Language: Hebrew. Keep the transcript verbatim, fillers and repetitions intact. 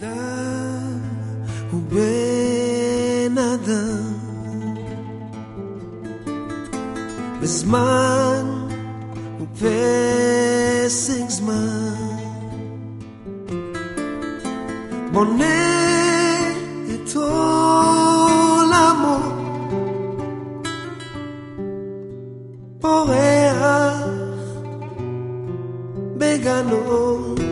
אדם הוא בן אדם, וזמן הוא פסק זמן, בונה את עולמו, פורח בגנו,